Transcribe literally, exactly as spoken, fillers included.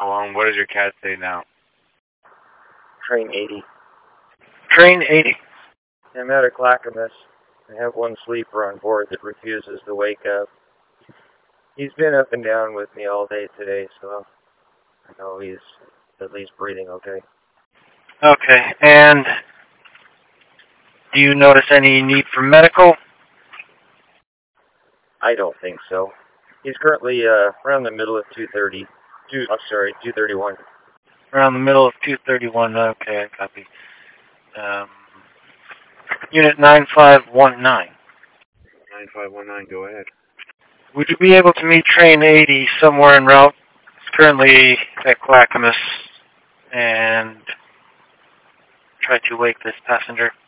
Along, what does your cat say now? Train eighty. Train eighty. I'm at a Clackamas. I have one sleeper on board that refuses to wake up. He's been up and down with me all day today, so I know he's at least breathing okay. Okay, and do you notice any need for medical? I don't think so. He's currently uh, around the middle of two thirty. Two, I'm sorry, two thirty-one. Around the middle of two thirty-one. Okay, I copy. Um, unit nine five one nine. nine five one nine, go ahead. Would you be able to meet train eighty somewhere en route? It's currently at Clackamas, and try to wake this passenger.